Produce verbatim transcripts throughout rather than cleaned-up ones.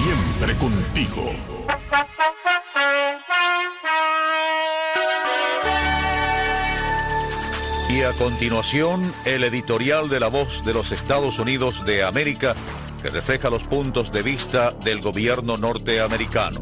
Siempre contigo. Y a continuación, el editorial de La Voz de los Estados Unidos de América, que refleja los puntos de vista del gobierno norteamericano.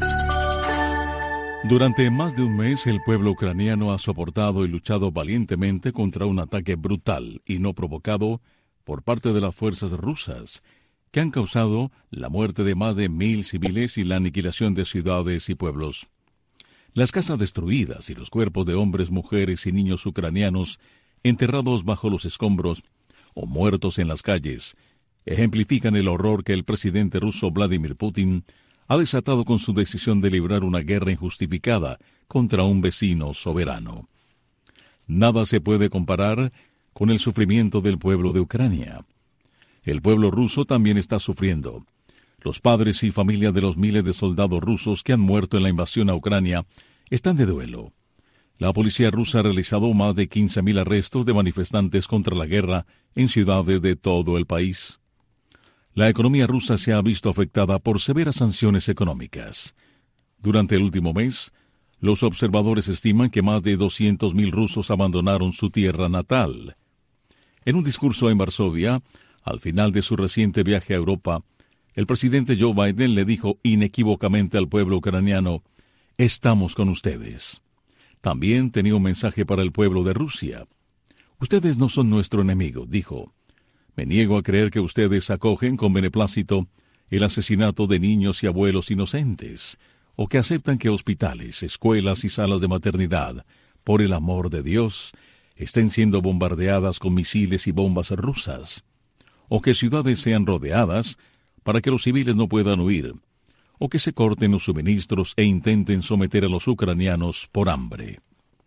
Durante más de un mes, el pueblo ucraniano ha soportado y luchado valientemente contra un ataque brutal y no provocado por parte de las fuerzas rusas, que han causado la muerte de más de mil civiles y la aniquilación de ciudades y pueblos. Las casas destruidas y los cuerpos de hombres, mujeres y niños ucranianos enterrados bajo los escombros o muertos en las calles ejemplifican el horror que el presidente ruso Vladimir Putin ha desatado con su decisión de librar una guerra injustificada contra un vecino soberano. Nada se puede comparar con el sufrimiento del pueblo de Ucrania. El pueblo ruso también está sufriendo. Los padres y familias de los miles de soldados rusos que han muerto en la invasión a Ucrania están de duelo. La policía rusa ha realizado más de quince mil arrestos de manifestantes contra la guerra en ciudades de todo el país. La economía rusa se ha visto afectada por severas sanciones económicas. Durante el último mes, los observadores estiman que más de doscientos mil rusos abandonaron su tierra natal. En un discurso en Varsovia, al final de su reciente viaje a Europa, el presidente Joe Biden le dijo inequívocamente al pueblo ucraniano: «Estamos con ustedes». También tenía un mensaje para el pueblo de Rusia. «Ustedes no son nuestro enemigo», dijo. «Me niego a creer que ustedes acogen con beneplácito el asesinato de niños y abuelos inocentes, o que aceptan que hospitales, escuelas y salas de maternidad, por el amor de Dios, estén siendo bombardeadas con misiles y bombas rusas, o que ciudades sean rodeadas para que los civiles no puedan huir, o que se corten los suministros e intenten someter a los ucranianos por hambre».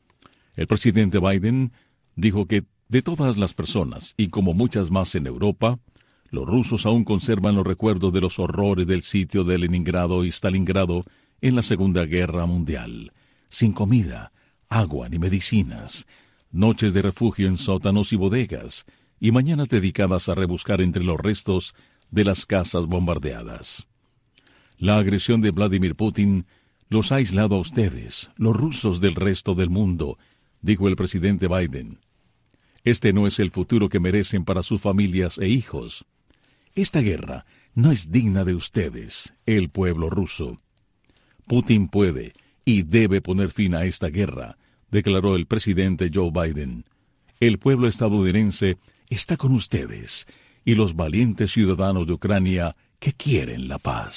El presidente Biden dijo que de todas las personas, y como muchas más en Europa, los rusos aún conservan los recuerdos de los horrores del sitio de Leningrado y Stalingrado en la Segunda Guerra Mundial, sin comida, agua ni medicinas, noches de refugio en sótanos y bodegas, y mañanas dedicadas a rebuscar entre los restos de las casas bombardeadas. La agresión de Vladimir Putin los ha aislado a ustedes, los rusos, del resto del mundo, dijo el presidente Biden. Este no es el futuro que merecen para sus familias e hijos. Esta guerra no es digna de ustedes, el pueblo ruso. Putin puede y debe poner fin a esta guerra, declaró el presidente Joe Biden. El pueblo estadounidense está con ustedes y los valientes ciudadanos de Ucrania que quieren la paz.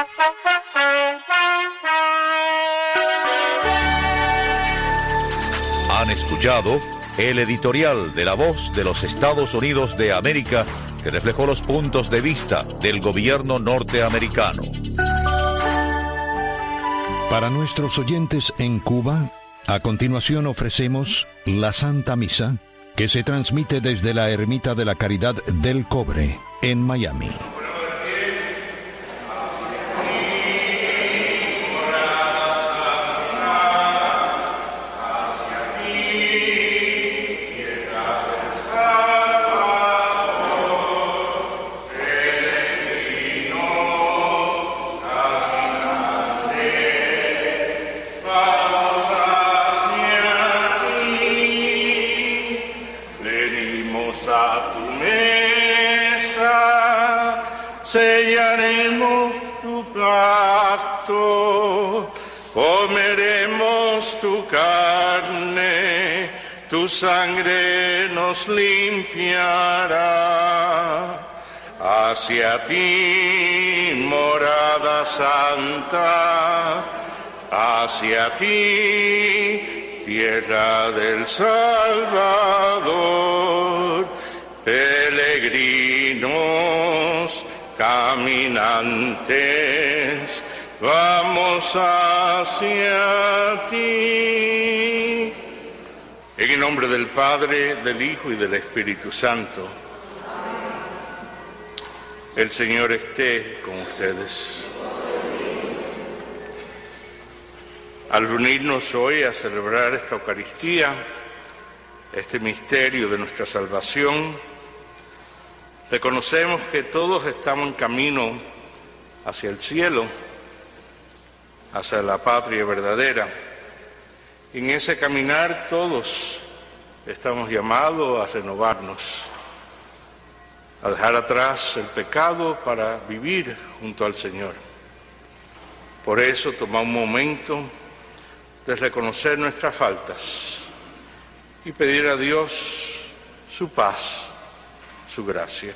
Han escuchado el editorial de La Voz de los Estados Unidos de América, que reflejó los puntos de vista del gobierno norteamericano. Para nuestros oyentes en Cuba, a continuación ofrecemos la Santa Misa, que se transmite desde la Ermita de la Caridad del Cobre, en Miami. Sellaremos tu pacto, comeremos tu carne, tu sangre nos limpiará. Hacia ti, morada santa, hacia ti, tierra del Salvador, peregrinos, caminantes, vamos hacia ti. En el nombre del Padre, del Hijo y del Espíritu Santo. El Señor esté con ustedes. Al unirnos hoy a celebrar esta Eucaristía, este misterio de nuestra salvación, reconocemos que todos estamos en camino hacia el cielo, hacia la patria verdadera. En ese caminar todos estamos llamados a renovarnos, a dejar atrás el pecado para vivir junto al Señor. Por eso toma un momento de reconocer nuestras faltas y pedir a Dios su paz, su gracia.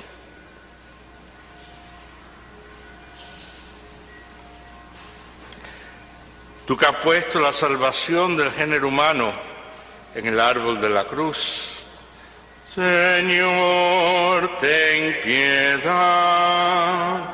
Tú que has puesto la salvación del género humano en el árbol de la cruz, Señor, ten piedad.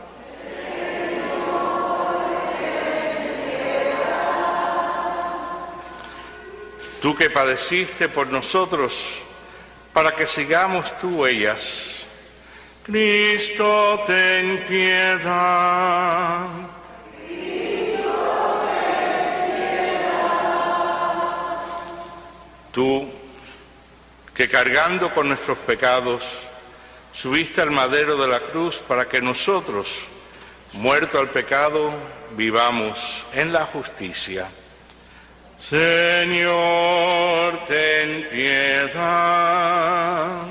Tú que padeciste por nosotros, para que sigamos tus huellas, Cristo, ten piedad. Cristo, ten piedad. Tú que cargando con nuestros pecados, subiste al madero de la cruz para que nosotros, muertos al pecado, vivamos en la justicia. Señor, ten piedad.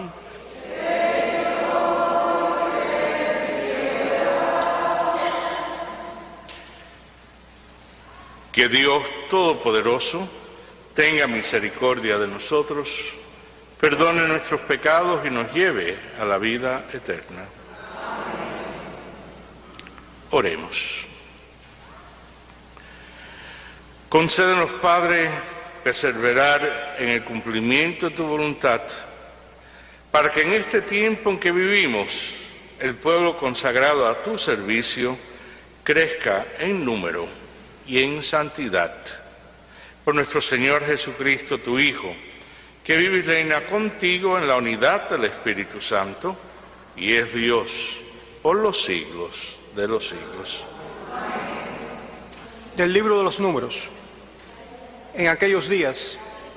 Señor, ten piedad. Que Dios Todopoderoso tenga misericordia de nosotros, perdone nuestros pecados y nos lleve a la vida eterna. Oremos. Concédenos, Padre, perseverar en el cumplimiento de tu voluntad, para que en este tiempo en que vivimos, el pueblo consagrado a tu servicio crezca en número y en santidad. Por nuestro Señor Jesucristo, tu Hijo, que vive y reina contigo en la unidad del Espíritu Santo, y es Dios por los siglos de los siglos. Del libro de los Números. En aquellos días,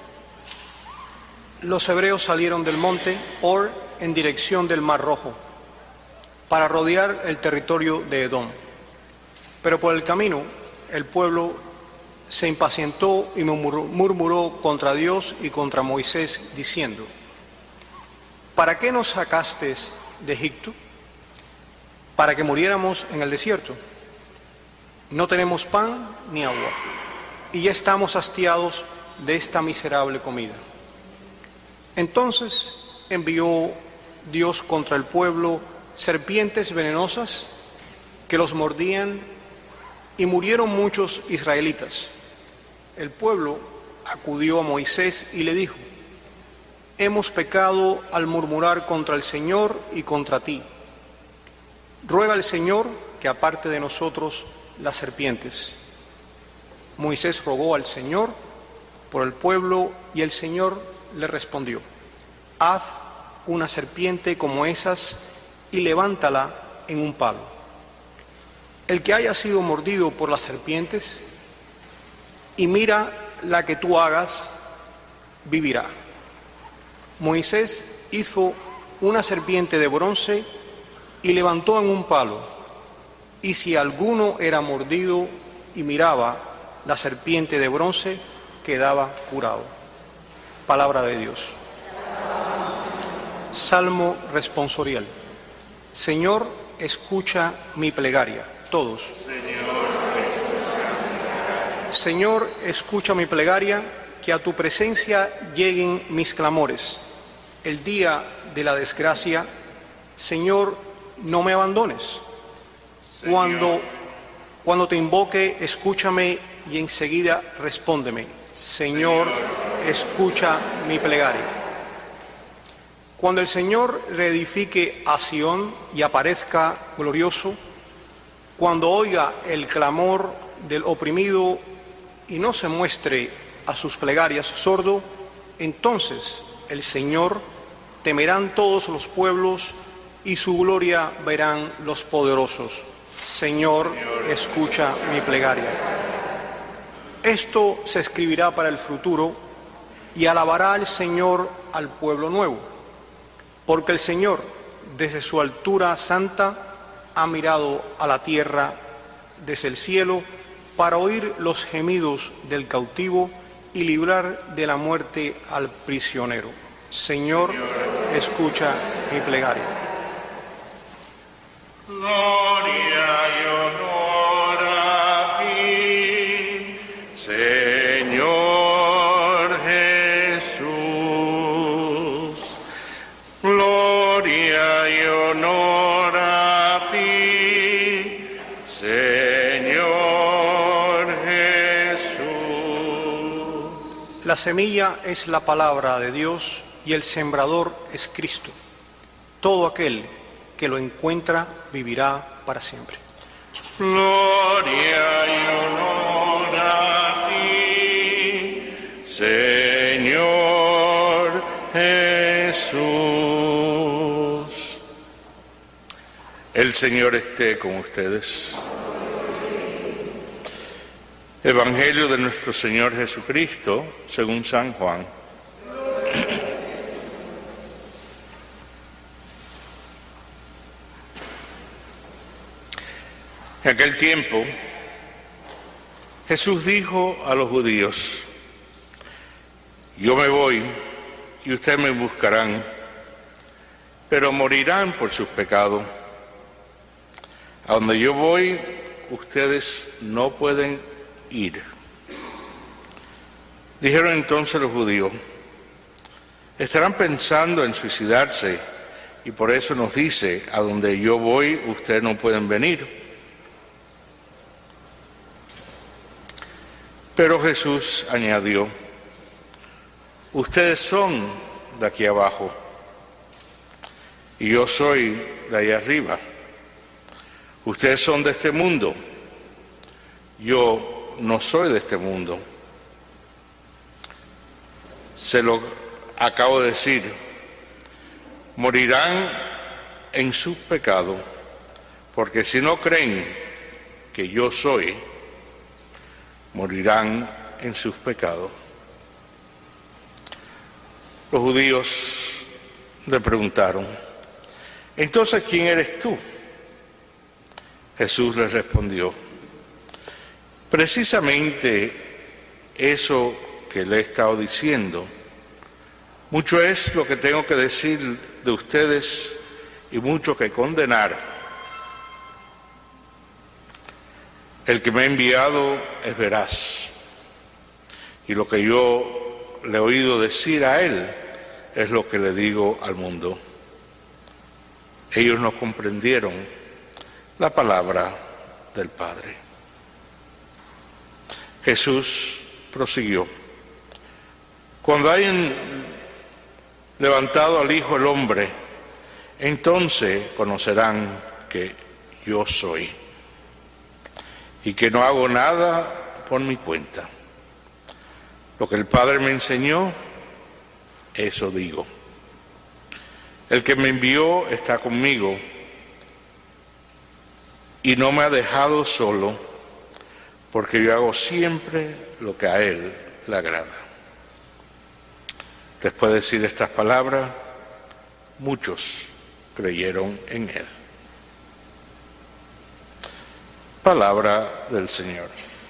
los hebreos salieron del monte Hor en dirección del Mar Rojo, para rodear el territorio de Edom. Pero por el camino, el pueblo se impacientó y murmuró contra Dios y contra Moisés, diciendo: ¿para qué nos sacaste de Egipto? ¿Para que muriéramos en el desierto? No tenemos pan ni agua, y ya estamos hastiados de esta miserable comida. Entonces envió Dios contra el pueblo serpientes venenosas que los mordían, y murieron muchos israelitas. El pueblo acudió a Moisés y le dijo: hemos pecado al murmurar contra el Señor y contra ti. Ruega al Señor que aparte de nosotros las serpientes. Moisés rogó al Señor por el pueblo, y el Señor le respondió: haz una serpiente como esas y levántala en un palo. El que haya sido mordido por las serpientes y mira la que tú hagas, vivirá. Moisés hizo una serpiente de bronce y levantó en un palo, y si alguno era mordido y miraba la serpiente de bronce, quedaba curado. Palabra de Dios. Salmo responsorial. Señor, escucha mi plegaria. Todos. Señor, escucha mi plegaria, que a tu presencia lleguen mis clamores. El día de la desgracia, Señor, no me abandones. Cuando, cuando te invoque, escúchame y enseguida respóndeme. Señor, escucha mi plegaria. Cuando el Señor reedifique a Sión y aparezca glorioso, cuando oiga el clamor del oprimido y no se muestre a sus plegarias sordo, entonces el Señor temerán todos los pueblos y su gloria verán los poderosos. Señor, escucha mi plegaria. Esto se escribirá para el futuro y alabará al Señor al pueblo nuevo, porque el Señor, desde su altura santa, ha mirado a la tierra desde el cielo para oír los gemidos del cautivo y librar de la muerte al prisionero. Señor, escucha mi plegaria. Gloria y honor a ti, Señor Jesús. Gloria y honor a ti, Señor Jesús. La semilla es la palabra de Dios y el sembrador es Cristo. Todo aquel que lo encuentra vivirá para siempre. Gloria y honor a ti, Señor Jesús. El Señor esté con ustedes. Evangelio de nuestro Señor Jesucristo, según San Juan. En aquel tiempo, Jesús dijo a los judíos: yo me voy y ustedes me buscarán, pero morirán por sus pecados. A donde yo voy, ustedes no pueden ir. Dijeron entonces los judíos: estarán pensando en suicidarse y por eso nos dice: a donde yo voy, ustedes no pueden venir. Pero Jesús añadió: ustedes son de aquí abajo y yo soy de allá arriba. Ustedes son de este mundo, yo no soy de este mundo. Se lo acabo de decir, morirán en sus pecados, porque si no creen que yo soy, morirán en sus pecados. Los judíos le preguntaron: entonces, ¿quién eres tú? Jesús les respondió: precisamente eso que le he estado diciendo. Mucho es lo que tengo que decir de ustedes y mucho que condenar. El que me ha enviado es veraz, y lo que yo le he oído decir a él es lo que le digo al mundo. Ellos no comprendieron la palabra del Padre. Jesús prosiguió: cuando hayan levantado al Hijo el Hombre, entonces conocerán que yo soy, y que no hago nada por mi cuenta. Lo que el Padre me enseñó, eso digo. El que me envió está conmigo y no me ha dejado solo, porque yo hago siempre lo que a Él le agrada. Después de decir estas palabras, muchos creyeron en Él. Palabra del Señor.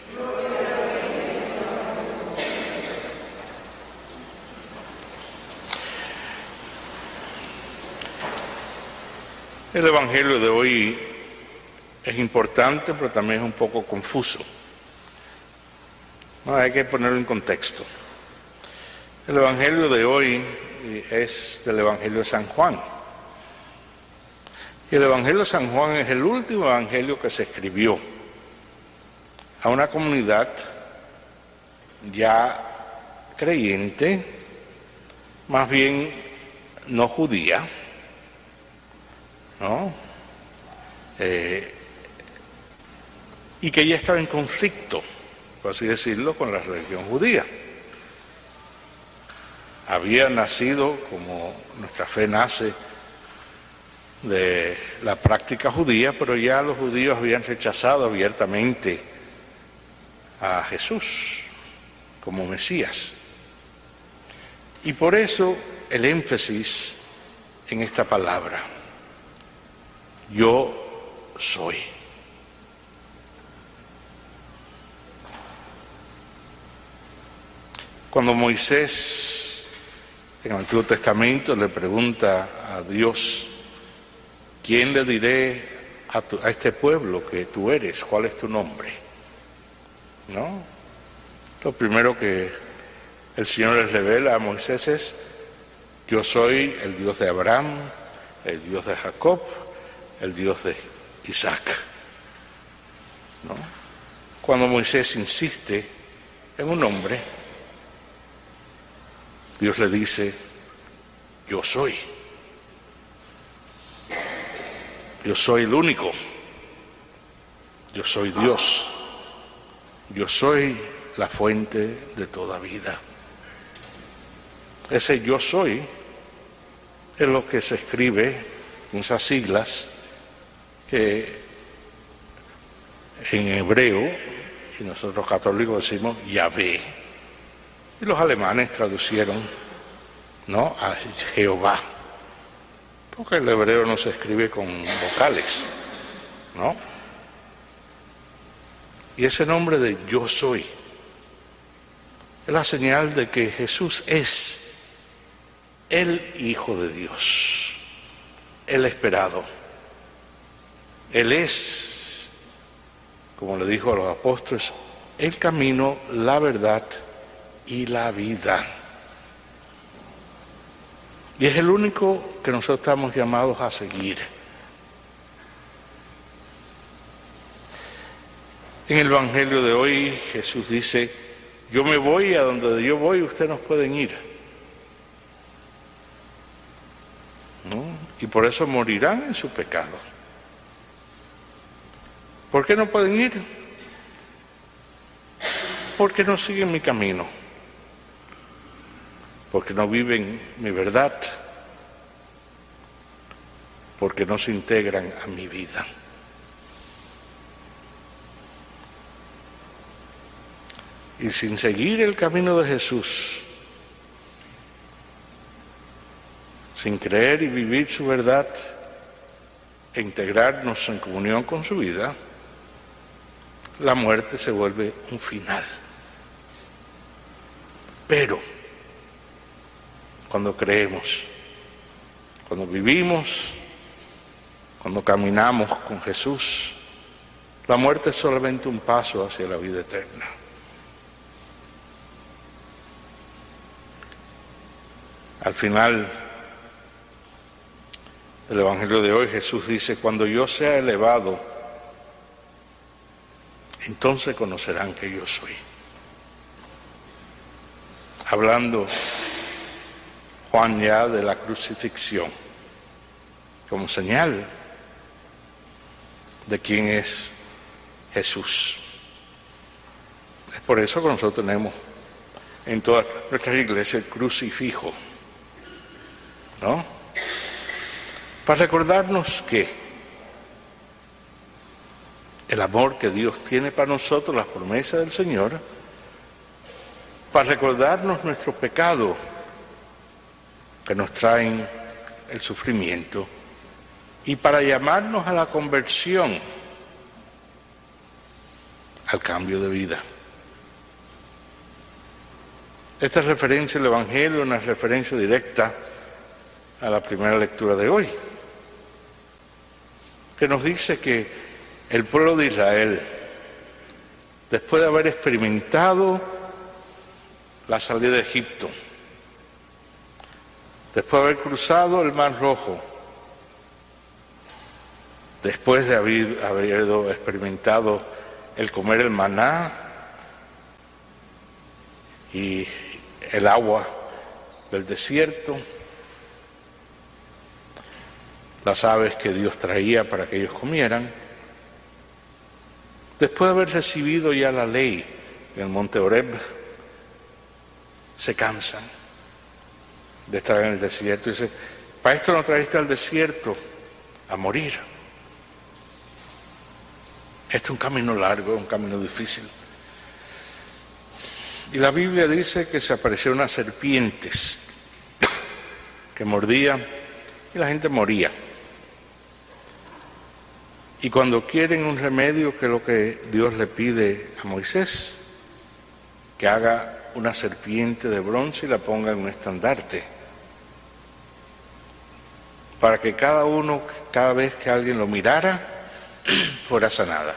El Evangelio de hoy es importante, pero también es un poco confuso. No, hay que ponerlo en contexto. El Evangelio de hoy es del Evangelio de San Juan. Y el Evangelio de San Juan es el último evangelio que se escribió a una comunidad ya creyente, más bien no judía, ¿no? Eh, y que ya estaba en conflicto, por así decirlo, con la religión judía. Había nacido, como nuestra fe nace, de la práctica judía, pero ya los judíos habían rechazado abiertamente a Jesús como Mesías. Y por eso el énfasis en esta palabra: yo soy. Cuando Moisés en el Antiguo Testamento le pregunta a Dios, ¿quién le diré a, tu, a este pueblo que tú eres? ¿Cuál es tu nombre? ¿No? Lo primero que el Señor les revela a Moisés es, yo soy el Dios de Abraham, el Dios de Jacob, el Dios de Isaac. ¿No? Cuando Moisés insiste en un nombre, Dios le dice, yo soy. Yo soy el único. Yo soy Dios. Yo soy la fuente de toda vida. Ese yo soy es lo que se escribe en esas siglas que en hebreo, y nosotros católicos decimos Yahvé. Y los alemanes traducieron, ¿no?, a Jehová, porque el hebreo no se escribe con vocales, ¿no? Y ese nombre de yo soy es la señal de que Jesús es el Hijo de Dios, el esperado. Él es, como le dijo a los apóstoles, el camino, la verdad y la vida. Y es el único que nosotros estamos llamados a seguir. En el Evangelio de hoy Jesús dice, yo me voy, a donde yo voy ustedes no pueden ir, ¿no? Y por eso morirán en su pecado. ¿Por qué no pueden ir? Porque no siguen mi camino, porque no viven mi verdad, porque no se integran a mi vida. Y sin seguir el camino de Jesús, sin creer y vivir su verdad e integrarnos en comunión con su vida, la muerte se vuelve un final. Pero cuando creemos, cuando vivimos, cuando caminamos con Jesús, la muerte es solamente un paso hacia la vida eterna. Al final del Evangelio de hoy, Jesús dice, cuando yo sea elevado, entonces conocerán que yo soy. Hablando Juan ya de la crucifixión, como señal de quién es Jesús. Es por eso que nosotros tenemos en todas nuestras iglesias el crucifijo, ¿no? Para recordarnos que el amor que Dios tiene para nosotros, las promesas del Señor, para recordarnos nuestro pecado que nos traen el sufrimiento y para llamarnos a la conversión, al cambio de vida. Esta referencia al Evangelio es una referencia directa a la primera lectura de hoy, que nos dice que el pueblo de Israel, después de haber experimentado la salida de Egipto, después de haber cruzado el Mar Rojo, después de haber, haber experimentado el comer el maná y el agua del desierto, las aves que Dios traía para que ellos comieran, después de haber recibido ya la ley en el monte Horeb, se cansan de estar en el desierto y dicen, para esto no trajiste al desierto a morir. Este es un camino largo, un camino difícil. Y la Biblia dice que se aparecieron unas serpientes que mordían y la gente moría. Y cuando quieren un remedio, ¿qué es lo que Dios le pide a Moisés? Que haga una serpiente de bronce y la ponga en un estandarte, para que cada uno, cada vez que alguien lo mirara, fuera sanada.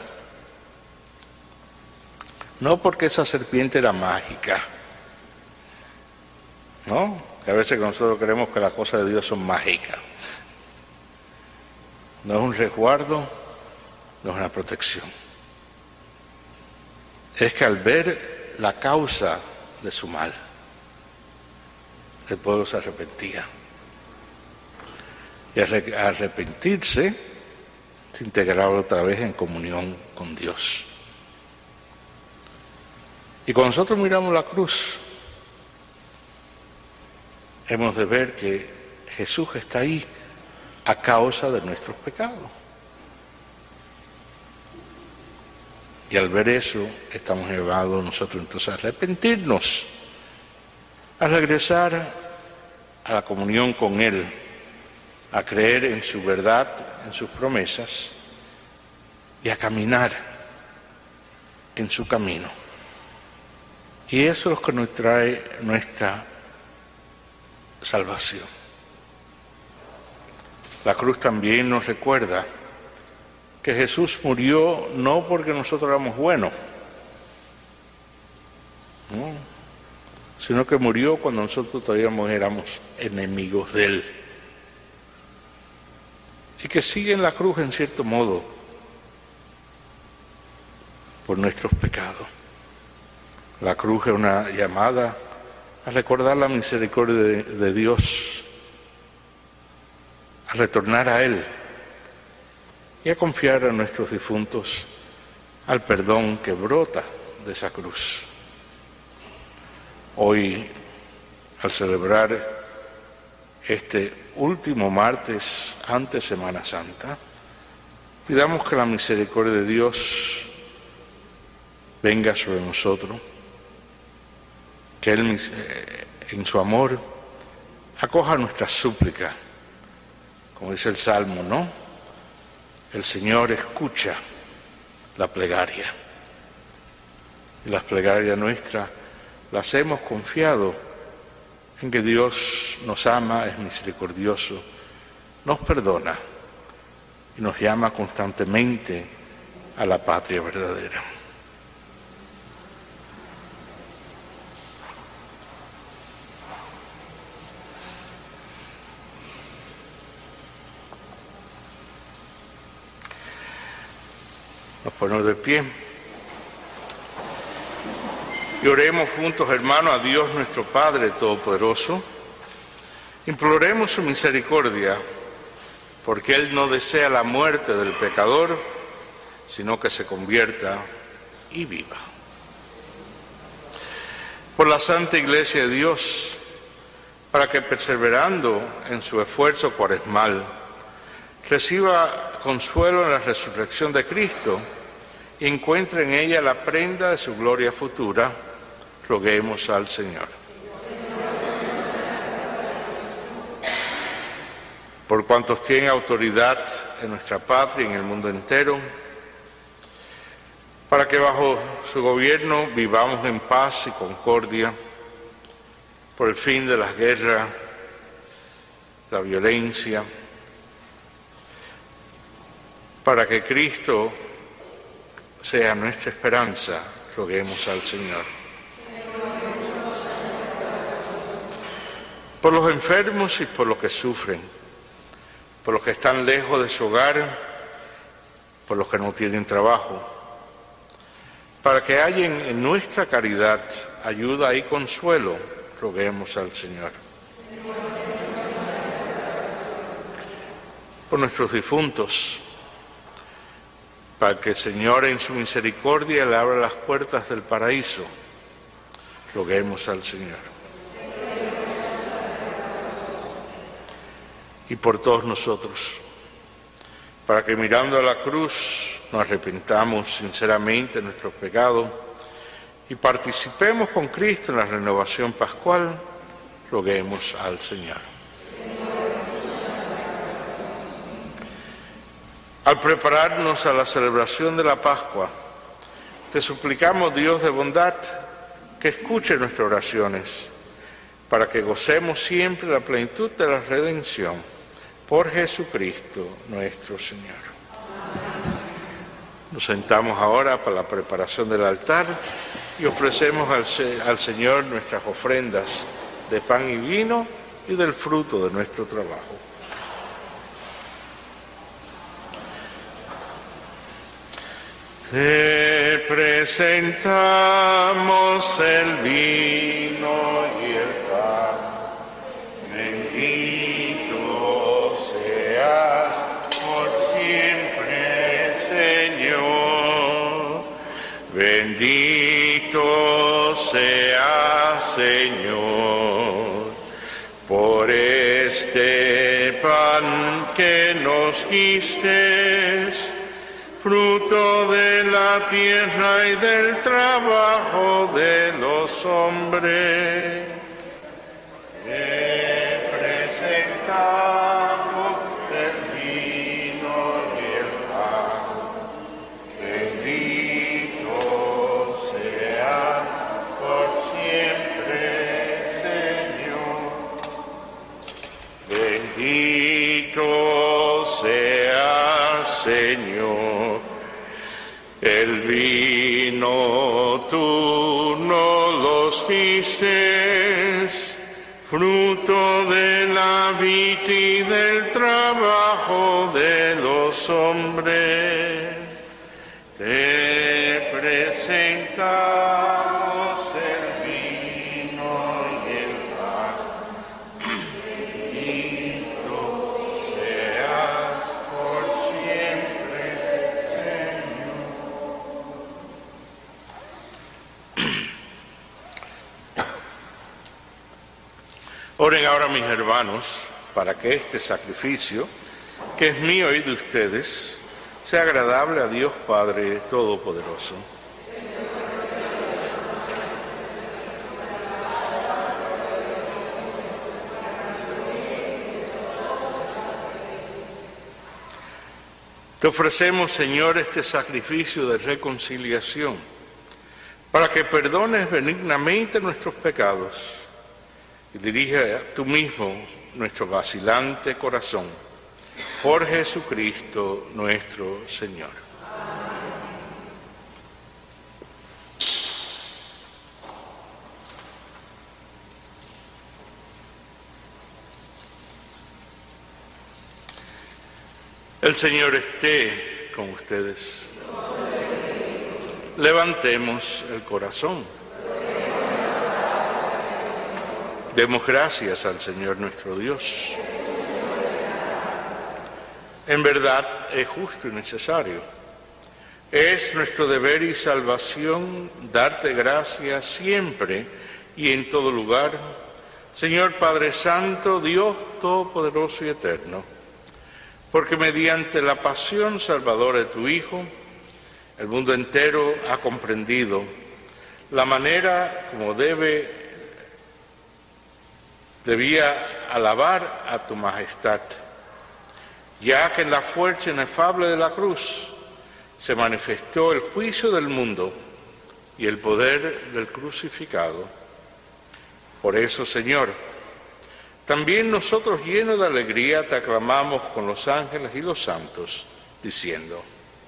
No porque esa serpiente era mágica, ¿no? Que a veces nosotros creemos que las cosas de Dios son mágicas. No es un resguardo, no es una protección. Es que al ver la causa de su mal, el pueblo se arrepentía. Y al arrepentirse, se integraba otra vez en comunión con Dios. Y cuando nosotros miramos la cruz, hemos de ver que Jesús está ahí a causa de nuestros pecados. Y al ver eso, estamos llevados nosotros entonces a arrepentirnos, a regresar a la comunión con Él, a creer en su verdad, en sus promesas, y a caminar en su camino. Y eso es lo que nos trae nuestra salvación. La cruz también nos recuerda que Jesús murió no porque nosotros éramos buenos, ¿no?, sino que murió cuando nosotros todavía éramos enemigos de Él. Y que sigue en la cruz en cierto modo por nuestros pecados. La cruz es una llamada a recordar la misericordia de, de Dios, a retornar a Él y a confiar a nuestros difuntos al perdón que brota de esa cruz. Hoy, al celebrar este último martes antes Semana Santa, pidamos que la misericordia de Dios venga sobre nosotros, que Él en su amor acoja nuestra súplica, como dice el Salmo, ¿no? El Señor escucha la plegaria, y las plegarias nuestras las hemos confiado en que Dios nos ama, es misericordioso, nos perdona y nos llama constantemente a la patria verdadera. Nos ponemos de pie y oremos juntos, hermanos, a Dios nuestro Padre Todopoderoso. Imploremos su misericordia, porque Él no desea la muerte del pecador, sino que se convierta y viva. Por la Santa Iglesia de Dios, para que perseverando en su esfuerzo cuaresmal, reciba consuelo en la resurrección de Cristo y encuentre en ella la prenda de su gloria futura, roguemos al Señor. Por cuantos tienen autoridad en nuestra patria y en el mundo entero, para que bajo su gobierno vivamos en paz y concordia, por el fin de las guerras, la violencia, para que Cristo sea nuestra esperanza, roguemos al Señor. Por los enfermos y por los que sufren, por los que están lejos de su hogar, por los que no tienen trabajo, para que hallen en nuestra caridad ayuda y consuelo, roguemos al Señor. Por nuestros difuntos, para que el Señor en su misericordia le abra las puertas del paraíso, roguemos al Señor. Y por todos nosotros, para que mirando a la cruz nos arrepintamos sinceramente de nuestros pecados y participemos con Cristo en la renovación pascual, roguemos al Señor. Al prepararnos a la celebración de la Pascua, te suplicamos, Dios de bondad, que escuche nuestras oraciones, para que gocemos siempre la plenitud de la redención. Por Jesucristo nuestro Señor. Nos sentamos ahora para la preparación del altar y ofrecemos al, al Señor nuestras ofrendas de pan y vino y del fruto de nuestro trabajo. Te presentamos el vino y el pan, bendito seas por siempre, Señor. Bendito seas, Señor, por este pan que nos diste, fruto de la tierra y del trabajo de los hombres. Te presentamos el vino y el pan. Bendito sea por siempre, Señor. Bendito sea, Señor. El vino tú no los diste, fruto de la vid y del trabajo de los hombres. Te presentamos el vino y el pan. Bendito seas por siempre, Señor. Oren ahora, mis hermanos, para que este sacrificio, que es mío y de ustedes, sea agradable a Dios Padre Todopoderoso. Te ofrecemos, Señor, este sacrificio de reconciliación, para que perdones benignamente nuestros pecados y dirija tú mismo nuestro vacilante corazón. Por Jesucristo nuestro Señor. El Señor esté con ustedes. Levantemos el corazón. Demos gracias al Señor nuestro Dios. En verdad es justo y necesario. Es nuestro deber y salvación darte gracias siempre y en todo lugar, Señor Padre Santo, Dios Todopoderoso y Eterno, porque mediante la pasión salvadora de tu Hijo, el mundo entero ha comprendido la manera como debe, debía alabar a tu majestad, ya que en la fuerza inefable de la cruz se manifestó el juicio del mundo y el poder del crucificado. Por eso, Señor, también nosotros, llenos de alegría, te aclamamos con los ángeles y los santos, diciendo: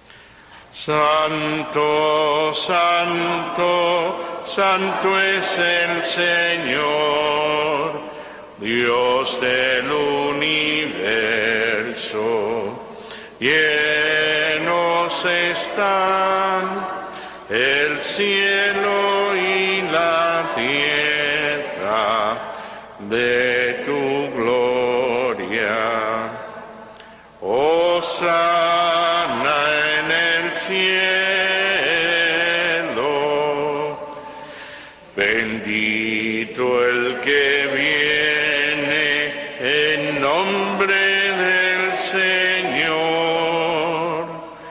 Santo, santo, santo es el Señor, Dios del universo. Llenos están el cielo y la tierra de tu gloria. Hosana en el cielo. Bendito el que viene en nombre del Señor.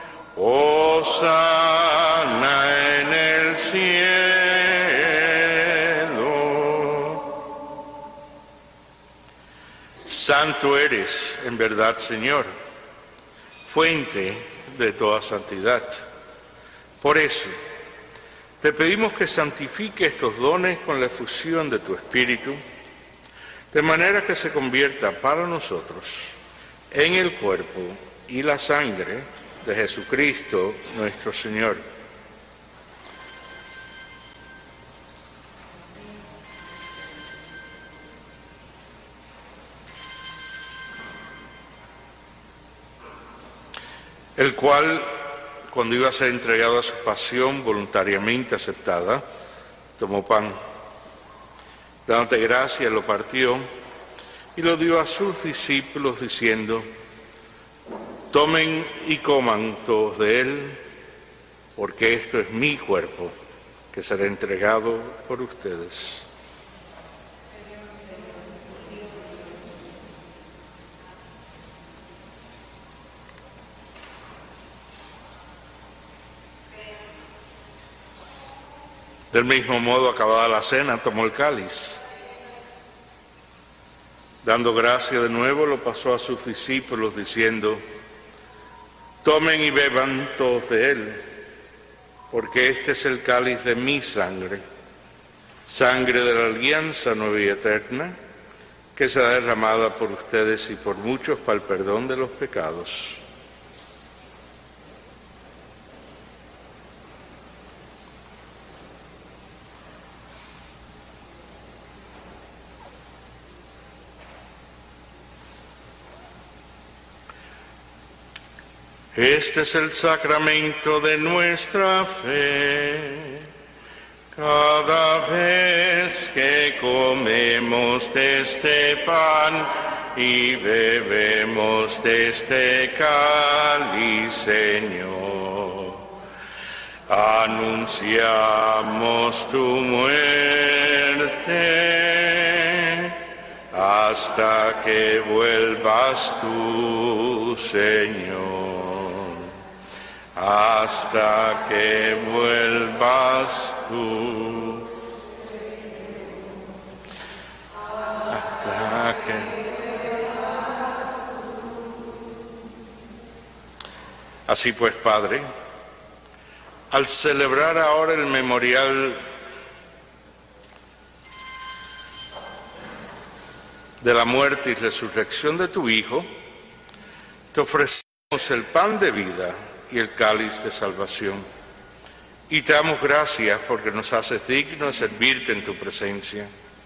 Hosana en el cielo. Santo eres, en verdad, Señor, fuente de toda santidad. Por eso, te pedimos que santifique estos dones con la efusión de tu Espíritu, de manera que se convierta para nosotros en el cuerpo y la sangre de Jesucristo nuestro Señor. El cual, cuando iba a ser entregado a su pasión voluntariamente aceptada, tomó pan, dándote gracias, lo partió y lo dio a sus discípulos diciendo: tomen y coman todos de él, porque esto es mi cuerpo, que será entregado por ustedes. Del mismo modo, acabada la cena, tomó el cáliz. Dando gracia de nuevo, lo pasó a sus discípulos diciendo: tomen y beban todos de él, porque este es el cáliz de mi sangre, sangre de la alianza nueva y eterna, que será derramada por ustedes y por muchos para el perdón de los pecados. Este es el sacramento de nuestra fe. Cada vez que comemos de este pan y bebemos de este cáliz, Señor, anunciamos tu muerte hasta que vuelvas tú, Señor. Hasta que vuelvas tú. Hasta que... Así pues, Padre, al celebrar ahora el memorial de la muerte y resurrección de tu Hijo, te ofrecemos el pan de vida y el cáliz de salvación. Y te damos gracias porque nos haces dignos de servirte en tu presencia.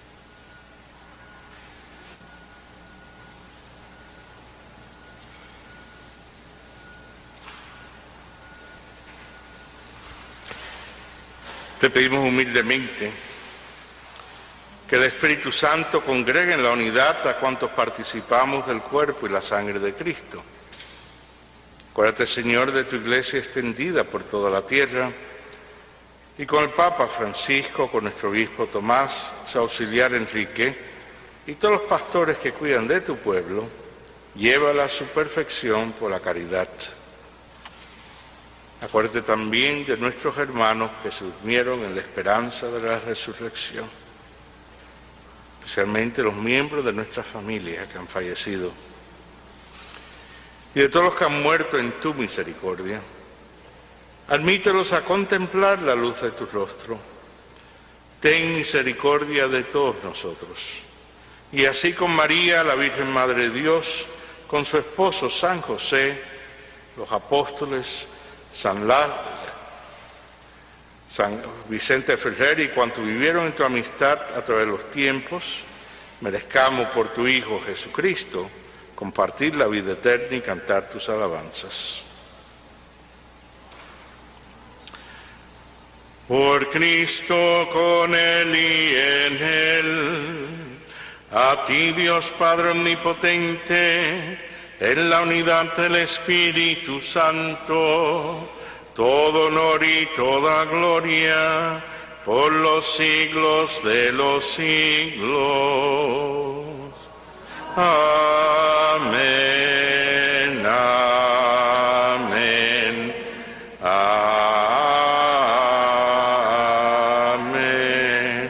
Te pedimos humildemente que el Espíritu Santo congregue en la unidad a cuantos participamos del cuerpo y la sangre de Cristo. Acuérdate, Señor, de tu iglesia extendida por toda la tierra y con el Papa Francisco, con nuestro obispo Tomás, su auxiliar Enrique y todos los pastores que cuidan de tu pueblo, llévala a su perfección por la caridad. Acuérdate también de nuestros hermanos que se durmieron en la esperanza de la resurrección, especialmente los miembros de nuestra familia que han fallecido, y de todos los que han muerto en tu misericordia. Admítelos a contemplar la luz de tu rostro. Ten misericordia de todos nosotros. Y así con María, la Virgen Madre de Dios, con su esposo San José, los apóstoles, San, La, San Vicente Ferrer y cuantos vivieron en tu amistad a través de los tiempos, merezcamos por tu Hijo Jesucristo compartir la vida eterna y cantar tus alabanzas. Por Cristo, con Él y en Él, a ti Dios Padre Omnipotente, en la unidad del Espíritu Santo, todo honor y toda gloria, por los siglos de los siglos. Amén, amén, amén.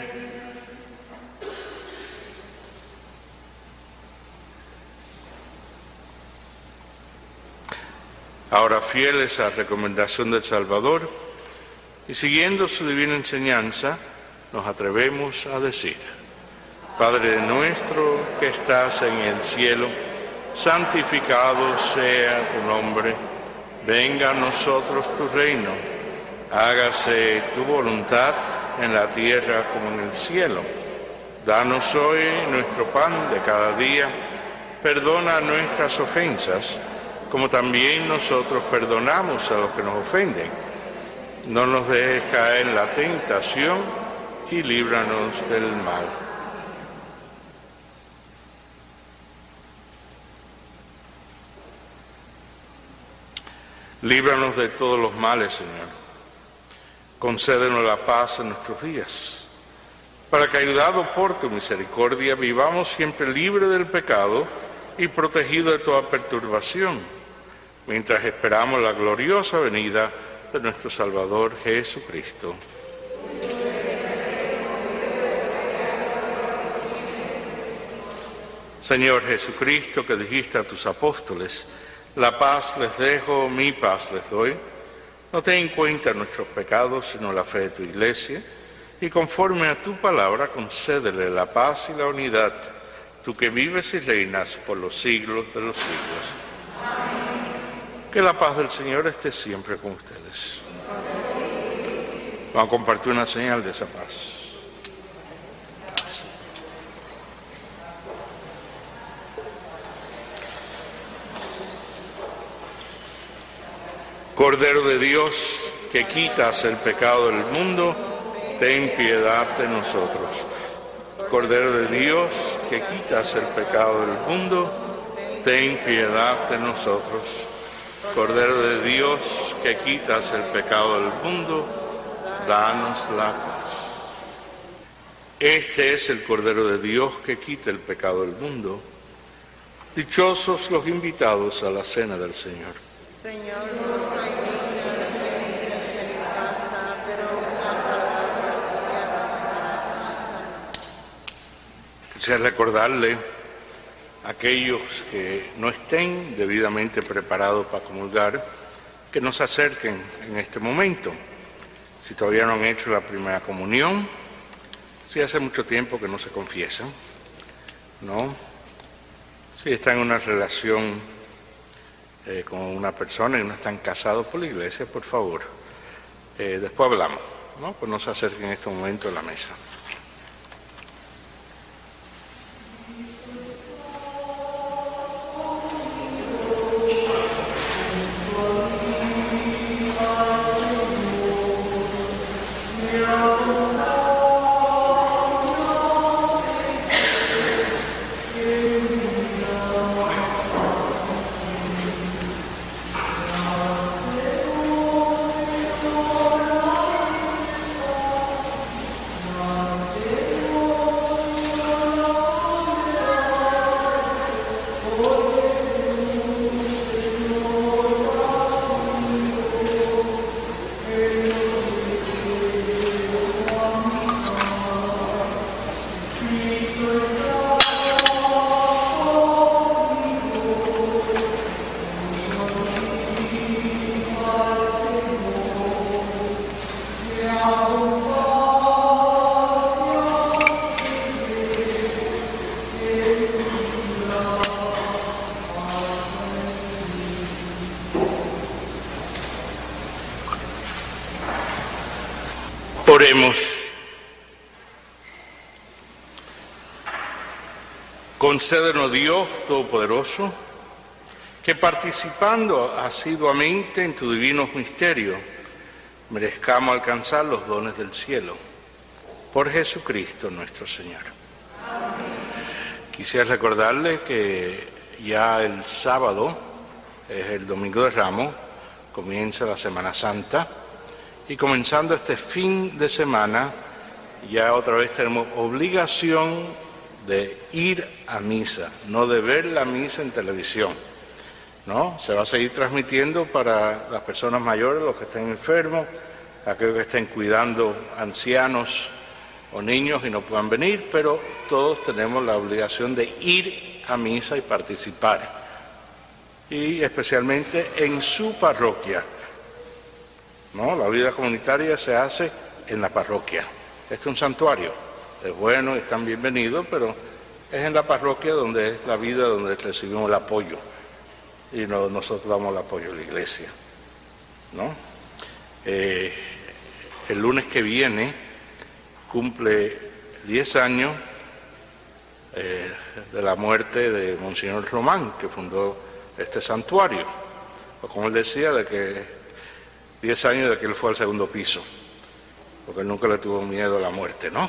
Ahora, fieles a la recomendación del Salvador y siguiendo su divina enseñanza, nos atrevemos a decir: Padre nuestro que estás en el cielo, santificado sea tu nombre, venga a nosotros tu reino, hágase tu voluntad en la tierra como en el cielo. Danos hoy nuestro pan de cada día, perdona nuestras ofensas, como también nosotros perdonamos a los que nos ofenden. No nos dejes caer en la tentación y líbranos del mal. Líbranos de todos los males, Señor. Concédenos la paz en nuestros días, para que, ayudados por tu misericordia, vivamos siempre libres del pecado y protegidos de toda perturbación, mientras esperamos la gloriosa venida de nuestro Salvador Jesucristo. Señor Jesucristo, que dijiste a tus apóstoles: la paz les dejo, mi paz les doy, no ten en cuenta nuestros pecados, sino la fe de tu Iglesia, y conforme a tu palabra concédele la paz y la unidad, tú que vives y reinas por los siglos de los siglos. Que la paz del Señor esté siempre con ustedes. Vamos a compartir una señal de esa paz. Cordero de Dios, que quitas el pecado del mundo, ten piedad de nosotros. Cordero de Dios, que quitas el pecado del mundo, ten piedad de nosotros. Cordero de Dios, que quitas el pecado del mundo, danos la paz. Este es el Cordero de Dios que quita el pecado del mundo. Dichosos los invitados a la cena del Señor. Señor, no soy digno de que entres en mi casa, pero una palabra que bastará. Quisiera recordarle a aquellos que no estén debidamente preparados para comulgar, que no se acerquen en este momento. Si todavía no han hecho la primera comunión, si hace mucho tiempo que no se confiesan, ¿no? Si están en una relación Eh, con una persona y no están casados por la iglesia, por favor, eh, después hablamos, ¿no? Pues no se acerquen en este momento a la mesa. Oremos. Concédenos, Dios Todopoderoso, que participando asiduamente en tu divino misterio, merezcamos alcanzar los dones del cielo. Por Jesucristo nuestro Señor. Quisiera recordarle que ya el sábado, es el Domingo de Ramos, comienza la Semana Santa, y comenzando este fin de semana, ya otra vez tenemos obligación de ir a misa, no de ver la misa en televisión, ¿no? Se va a seguir transmitiendo para las personas mayores, los que estén enfermos, aquellos que estén cuidando ancianos o niños y no puedan venir, pero todos tenemos la obligación de ir a misa y participar. y especialmente en su parroquia, ¿no? La vida comunitaria se hace en la parroquia. Este es un santuario, es bueno, están bienvenidos, pero es en la parroquia donde es la vida, donde recibimos el apoyo, y no, nosotros damos el apoyo a la iglesia, ¿no? Eh, el lunes que viene cumple diez años eh, de la muerte de Monseñor Román, que fundó este santuario, o como él decía, de que diez años de que él fue al segundo piso, porque él nunca le tuvo miedo a la muerte, ¿no?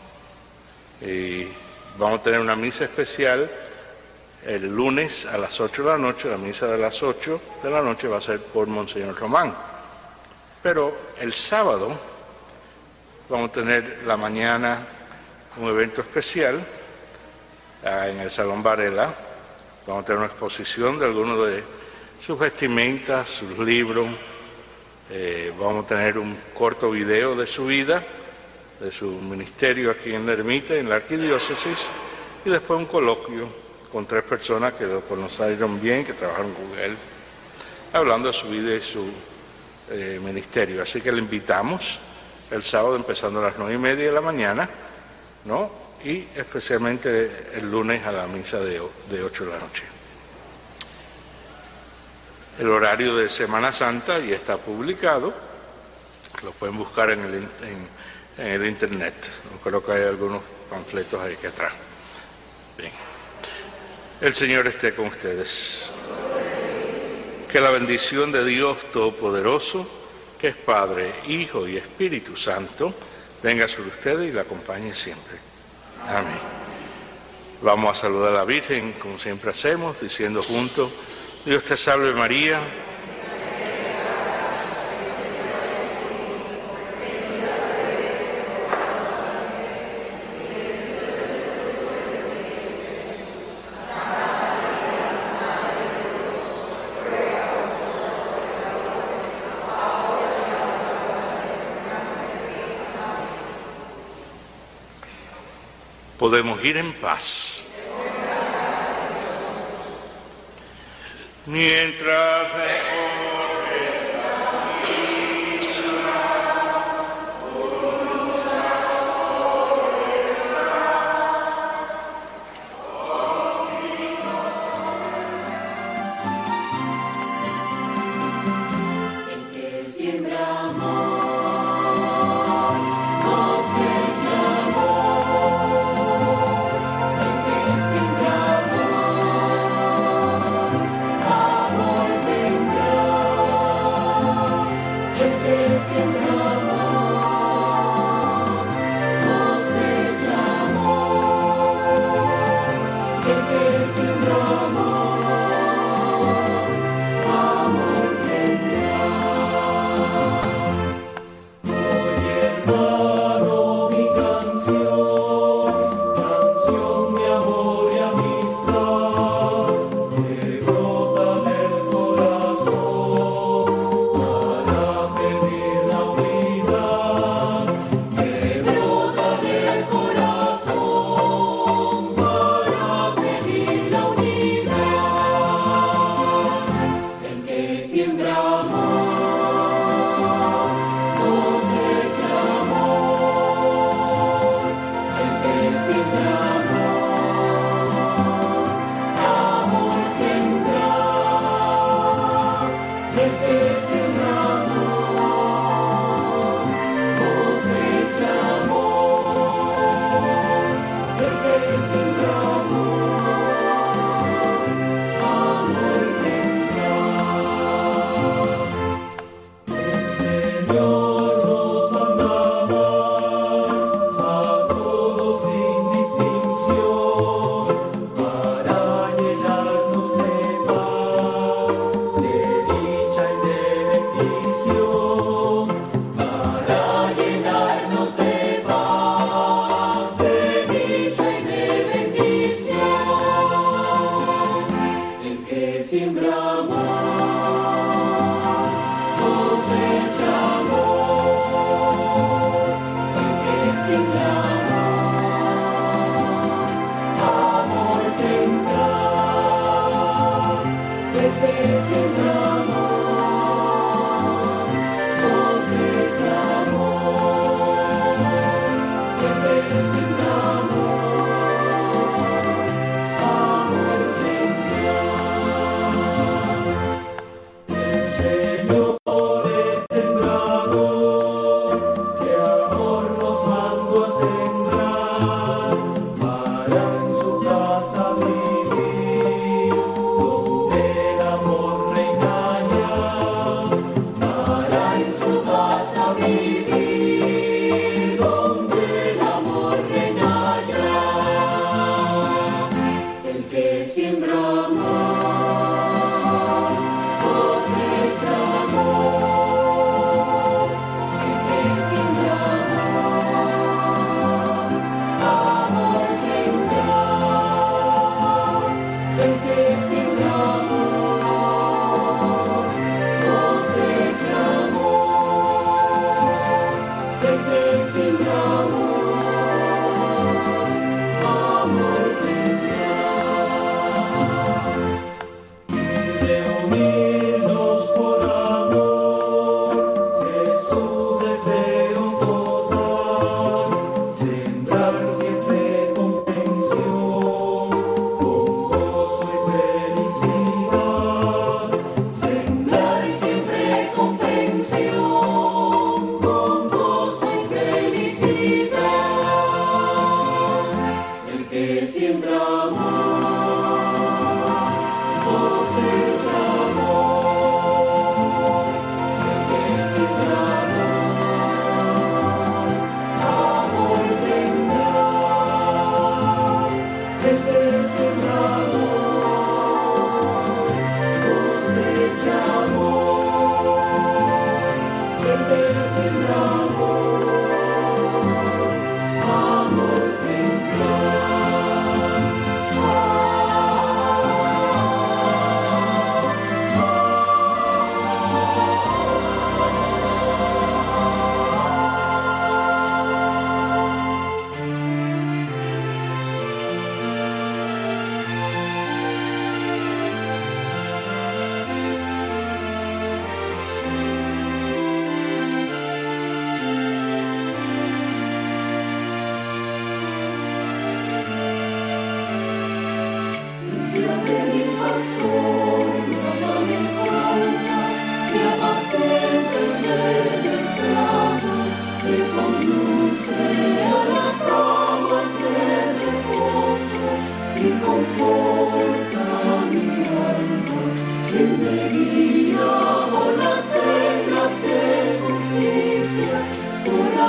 Y vamos a tener una misa especial el lunes a las ocho de la noche. La misa de las ocho de la noche va a ser por Monseñor Román, pero el sábado vamos a tener la mañana un evento especial ah, en el Salón Varela. Vamos a tener una exposición de algunos de sus vestimentas, sus libros. Eh, vamos a tener un corto video de su vida, de su ministerio aquí en la ermita, en la arquidiócesis, y después un coloquio con tres personas que lo conocieron bien, que trabajaron con él, hablando de su vida y su eh, ministerio. Así que le invitamos el sábado empezando a las nueve y media de la mañana, ¿no? Y especialmente el lunes a la misa de, de ocho de la noche. El horario de Semana Santa ya está publicado, lo pueden buscar en el, en, en el internet. Creo que hay algunos panfletos ahí que atrás. Bien. El Señor esté con ustedes. Que la bendición de Dios Todopoderoso, que es Padre, Hijo y Espíritu Santo, venga sobre ustedes y la acompañe siempre. Amén. Vamos a saludar a la Virgen, como siempre hacemos, diciendo juntos: Dios te salve María. Podemos ir en paz. Mientras Amor tendrá.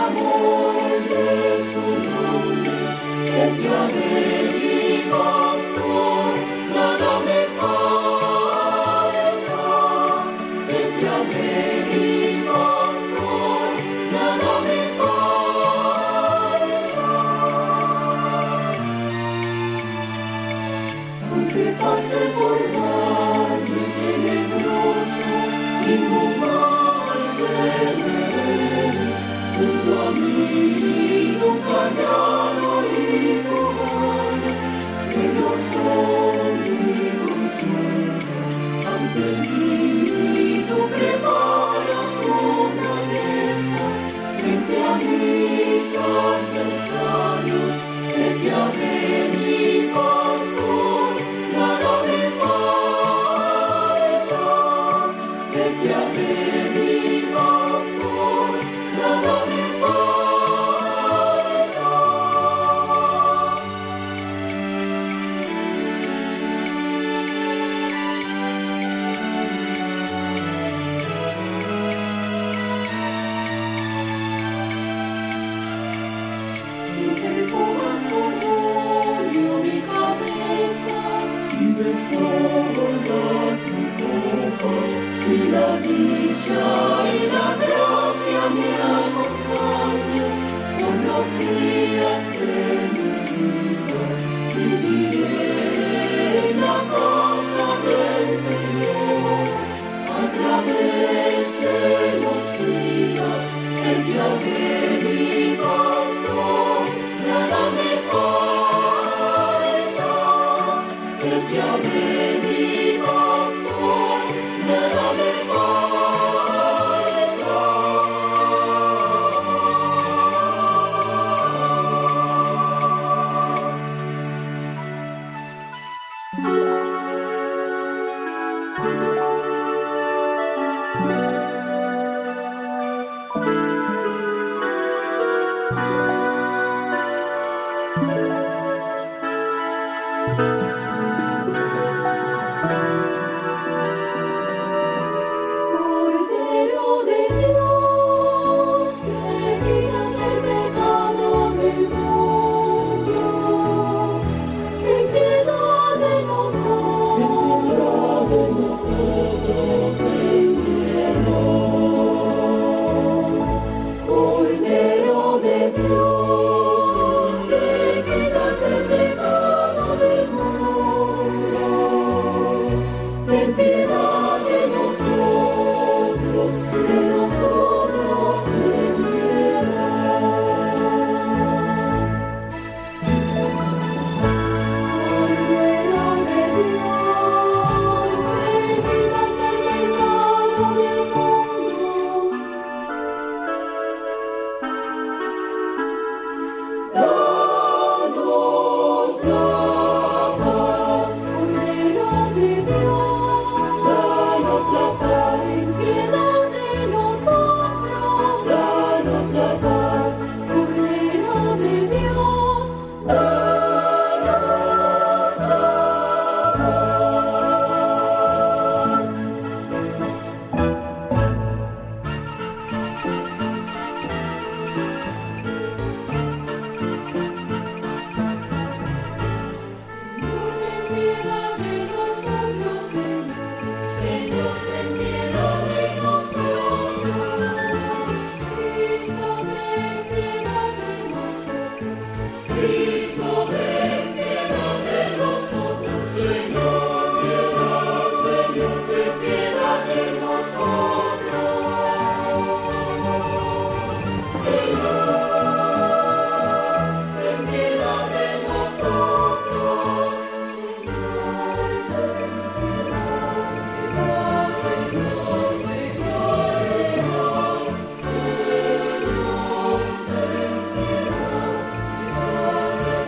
Señor,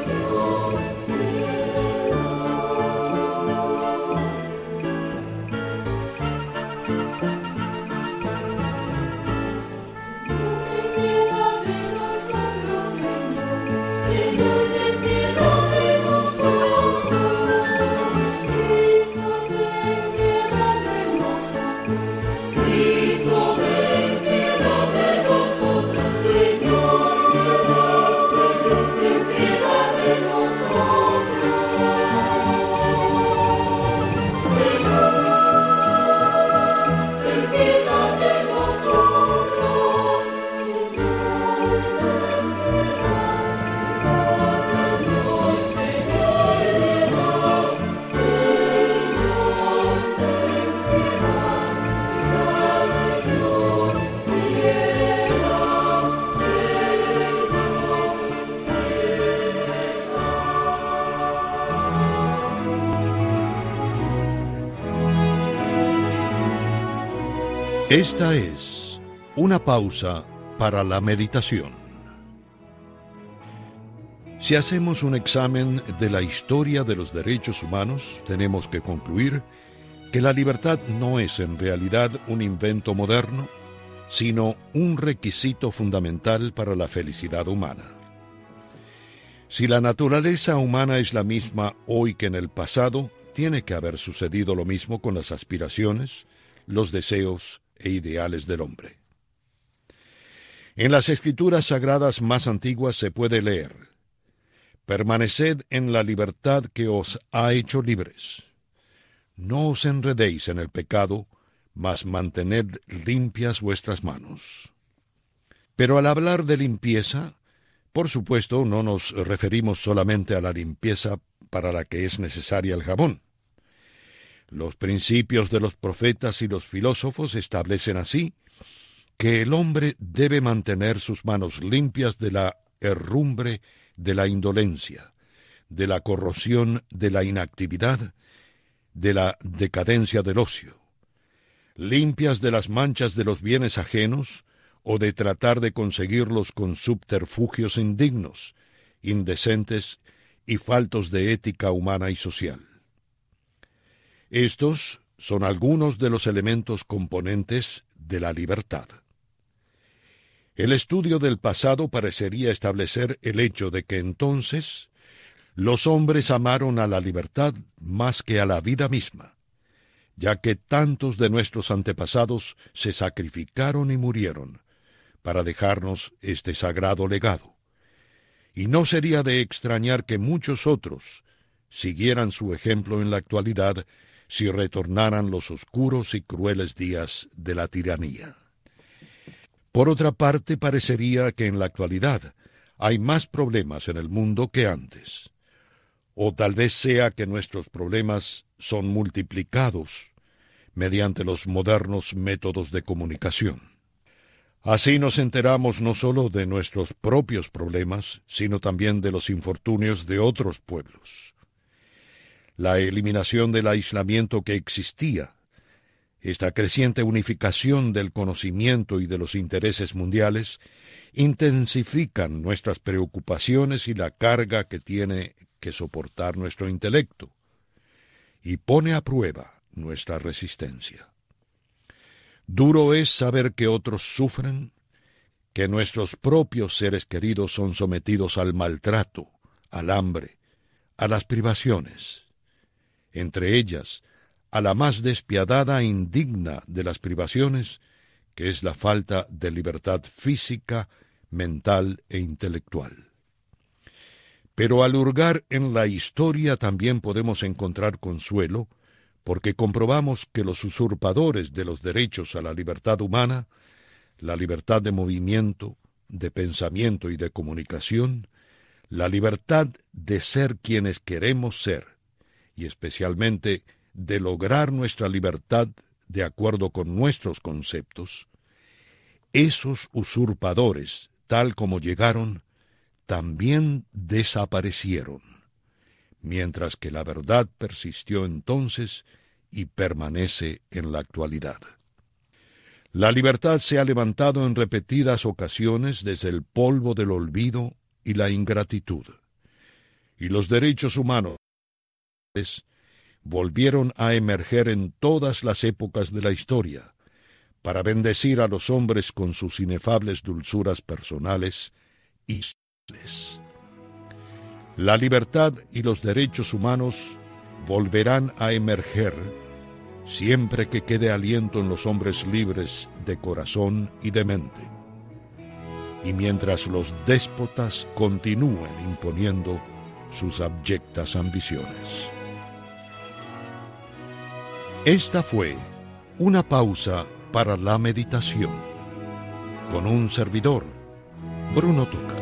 Esta es una pausa para la meditación. Si hacemos un examen de la historia de los derechos humanos, tenemos que concluir que la libertad no es en realidad un invento moderno, sino un requisito fundamental para la felicidad humana. Si la naturaleza humana es la misma hoy que en el pasado, tiene que haber sucedido lo mismo con las aspiraciones, los deseos e ideales del hombre. En las escrituras sagradas más antiguas se puede leer: permaneced en la libertad que os ha hecho libres. No os enredéis en el pecado, mas mantened limpias vuestras manos. Pero al hablar de limpieza, por supuesto no nos referimos solamente a la limpieza para la que es necesaria el jabón. Los principios de los profetas y los filósofos establecen así que el hombre debe mantener sus manos limpias de la herrumbre de la indolencia, de la corrosión de la inactividad, de la decadencia del ocio, limpias de las manchas de los bienes ajenos o de tratar de conseguirlos con subterfugios indignos, indecentes y faltos de ética humana y social. Estos son algunos de los elementos componentes de la libertad. El estudio del pasado parecería establecer el hecho de que entonces los hombres amaron a la libertad más que a la vida misma, ya que tantos de nuestros antepasados se sacrificaron y murieron para dejarnos este sagrado legado. Y no sería de extrañar que muchos otros siguieran su ejemplo en la actualidad si retornaran los oscuros y crueles días de la tiranía. Por otra parte, parecería que en la actualidad hay más problemas en el mundo que antes. O tal vez sea que nuestros problemas son multiplicados mediante los modernos métodos de comunicación. Así nos enteramos no solo de nuestros propios problemas, sino también de los infortunios de otros pueblos. La eliminación del aislamiento que existía, esta creciente unificación del conocimiento y de los intereses mundiales, intensifican nuestras preocupaciones y la carga que tiene que soportar nuestro intelecto, y pone a prueba nuestra resistencia. Duro es saber que otros sufren, que nuestros propios seres queridos son sometidos al maltrato, al hambre, a las privaciones, entre ellas a la más despiadada e indigna de las privaciones, que es la falta de libertad física, mental e intelectual. Pero al hurgar en la historia también podemos encontrar consuelo, porque comprobamos que los usurpadores de los derechos a la libertad humana, la libertad de movimiento, de pensamiento y de comunicación, la libertad de ser quienes queremos ser, y especialmente de lograr nuestra libertad de acuerdo con nuestros conceptos, esos usurpadores, tal como llegaron, también desaparecieron, mientras que la verdad persistió entonces y permanece en la actualidad. La libertad se ha levantado en repetidas ocasiones desde el polvo del olvido y la ingratitud, y los derechos humanos volvieron a emerger en todas las épocas de la historia, para bendecir a los hombres con sus inefables dulzuras personales y sociales. La libertad y los derechos humanos volverán a emerger siempre que quede aliento en los hombres libres de corazón y de mente, y mientras los déspotas continúen imponiendo sus abyectas ambiciones. Esta fue una pausa para la meditación, con un servidor, Bruno Túcaras.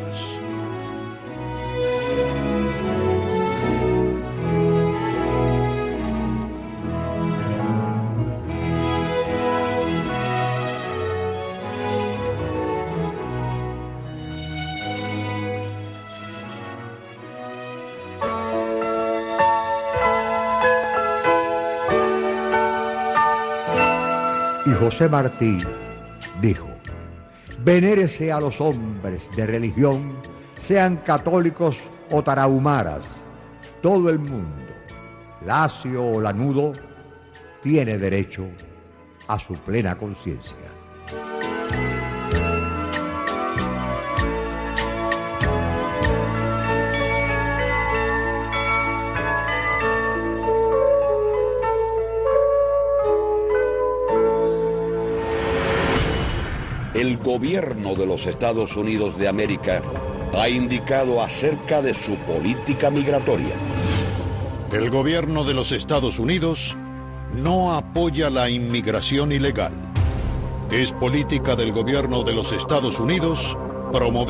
Hijo José Martí dijo: venérese a los hombres de religión, sean católicos o tarahumaras, todo el mundo, lacio o lanudo, tiene derecho a su plena conciencia. El gobierno de los Estados Unidos de América ha indicado acerca de su política migratoria. El gobierno de los Estados Unidos no apoya la inmigración ilegal. Es política del gobierno de los Estados Unidos promover